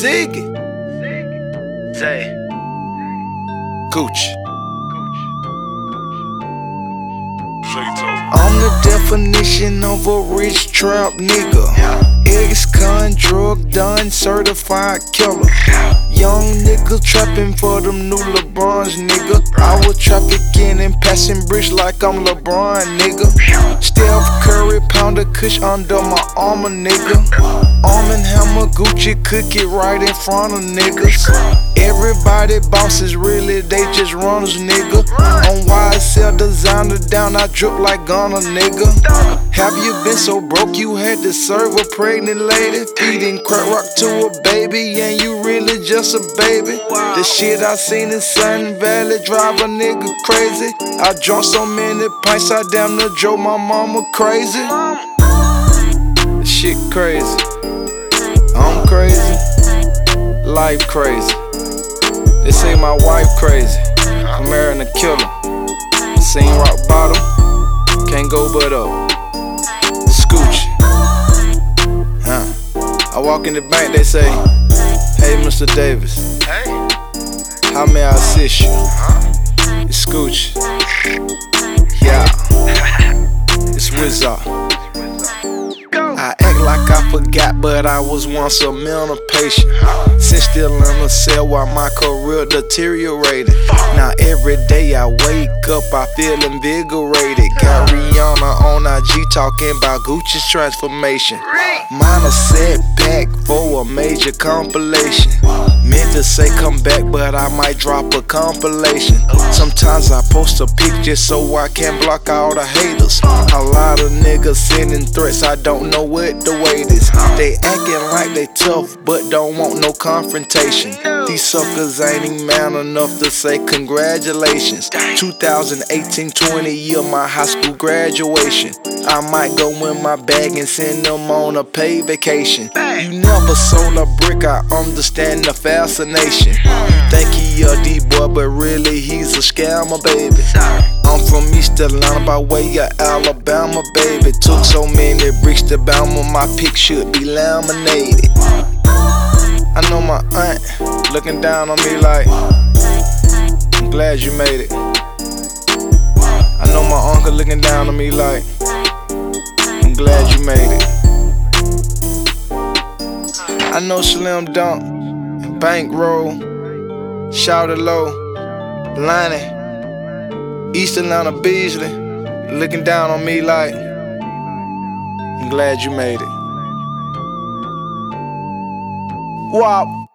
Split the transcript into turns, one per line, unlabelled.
Ziggy. Zay. Gucci. I'm the definition of a rich trap nigga. Ex-con, drug done, certified killer. Young nigga trapping for them new LeBrons, nigga. I was trafficking and passing bricks like I'm LeBron, nigga. Steph Curry, pound a kush under my armor, nigga. Arm and Hammer, Gucci, cook it right in front of niggas. Everybody bosses, really, they just runners, nigga. On YSL designer down, I drip like Ghana, nigga. Have you been so broke you had to serve a pregnant lady? Feeding crack rock to a baby, and you really just a baby. The shit I seen in Sun Valley drive a nigga crazy. I drunk so many pints, I damn near drove my mama crazy. This shit crazy. I'm crazy. Life crazy. They say my wife crazy. I'm marrying a killer. Seen rock bottom, can't go but up. Scooch. I walk in the bank, they say, "Hey, Mr. Davis, how may I assist you?" It's Scooch. Yeah, it's Wizard. I act like I forgot, but I was once a mental patient. Since still in a cell while my career deteriorated. Now every day I wake up, I feel invigorated. Got Rihanna on IG talking about Gucci's transformation. Minor setback for a major compilation. Meant to say come back, but I might drop a compilation. Sometimes I post a pic just so I can block all the haters. A lot of niggas sending threats, I don't know what the weight is. They acting like they tough, but don't want no confrontation. These suckers ain't even man enough to say congratulations. 2018, 20 year my high school graduation. I might go in my bag and send them on a paid vacation. You never sold a brick, I understand the fascination. You think he a D-boy, but really he's a scammer, baby. I'm from East Atlanta by way of Alabama, baby. Took so many bricks to Bama, my pic should be laminated. I know my aunt looking down on me like, "I'm glad you made it." I know my uncle looking down on me like, "I'm glad you made it." I know Slim Dunk, Bankroll, Shouted Low, Lonnie, East Atlanta Beasley, looking down on me like, "I'm glad you made it." Wop.